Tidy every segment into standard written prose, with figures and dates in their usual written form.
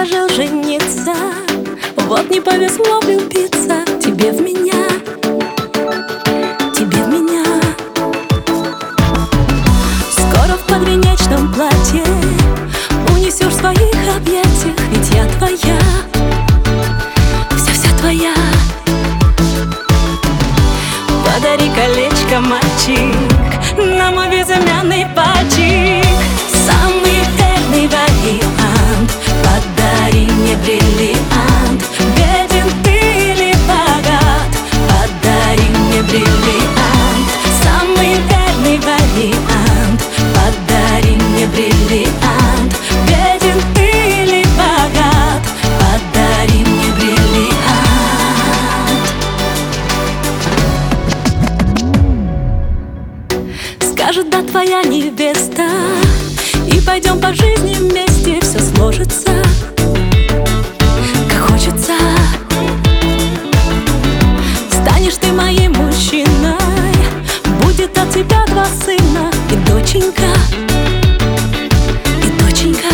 предложил жениться, вот не повезло влюбиться тебе в меня, тебе в меня. Скоро в подвенечном платье унесешь в своих объятиях, ведь я твоя, вся твоя. Подари колечко, мальчик, на мой безымянный пальчик. Самый верный вариант, подари мне бриллиант. Беден ты или богат, подари мне бриллиант. Самый верный вариант, подари мне бриллиант. Беден ты или богат, подари мне бриллиант. Скажет, да, твоя невеста, и пойдем по жизни вместе, все сложится, как хочется. Станешь ты моим мужчиной, будет от тебя 2 сына и доченька, и доченька.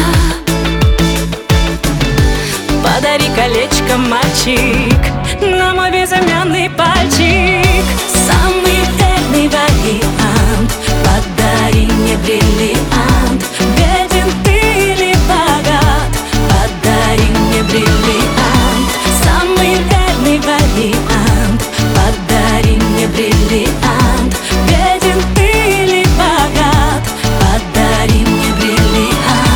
Подари колечко, мальчик, на мой безымянный пальчик. Самый верный вариант, подари мне бриллиант. Беден ты или богат, подари мне бриллиант. Самый верный вариант, подари мне бриллиант. Беден ты или богат, подари мне бриллиант.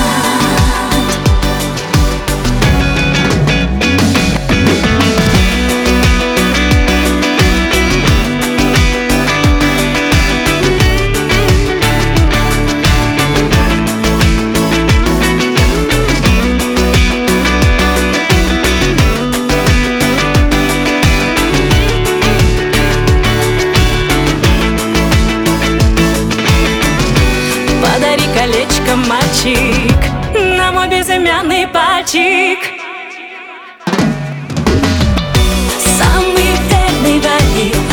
Колечко, мальчик, на мой безымянный пальчик. Самый верный вариант,